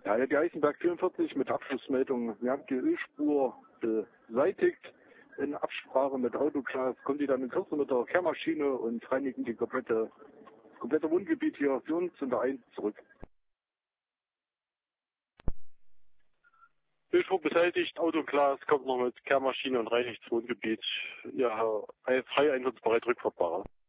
Ja, die Eisenberg 44 mit Abschlussmeldung. Wir haben die Ölspur beseitigt. In Absprache mit Autoglas kommen die dann in Kürze mit der Kehrmaschine und reinigen die komplette Wohngebiet hier für uns und der ein zurück. Ölspur beseitigt, Autoglas kommt noch mit Kehrmaschine und reinigt das Wohngebiet. Ja, frei einsatzbereit, rückfahrbar.